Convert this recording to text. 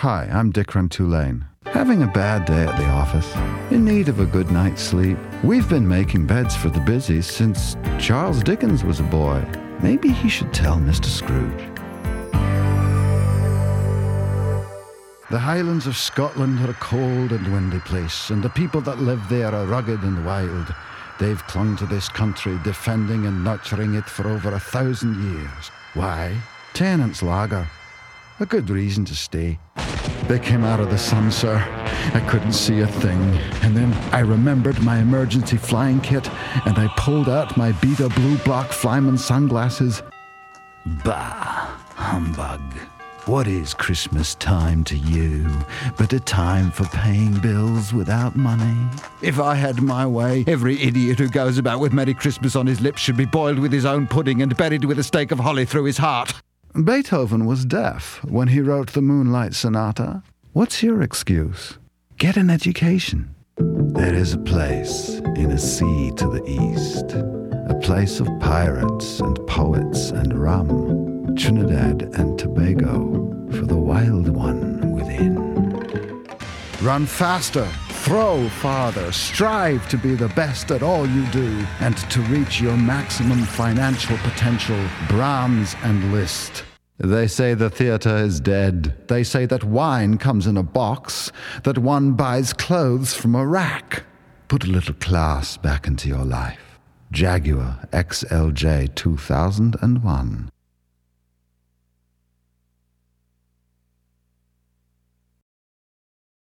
Hi, I'm Dick Rantulane. Having a bad day at the office, in need of a good night's sleep. We've been making beds for the busy since Charles Dickens was a boy. Maybe he should tell Mr. Scrooge. The Highlands of Scotland are a cold and windy place, and the people that live there are rugged and wild. They've clung to this country, defending and nurturing it for over 1,000 years. Why? Tennant's Lager. A good reason to stay. They came out of the sun, sir. I couldn't see a thing. And then I remembered my emergency flying kit, and I pulled out my Beta Blue Block Flyman sunglasses. Bah, humbug. What is Christmas time to you but a time for paying bills without money? If I had my way, every idiot who goes about with Merry Christmas on his lips should be boiled with his own pudding and buried with a stake of holly through his heart. Beethoven was deaf when he wrote the Moonlight Sonata. What's your excuse? Get an education. There is a place in a sea to the east, a place of pirates and poets and rum, Trinidad and Tobago for the wild one within. Run faster, throw farther, strive to be the best at all you do, and to reach your maximum financial potential, Brahms and Liszt. They say the theatre is dead. They say that wine comes in a box, that one buys clothes from a rack. Put a little class back into your life. Jaguar XLJ 2001.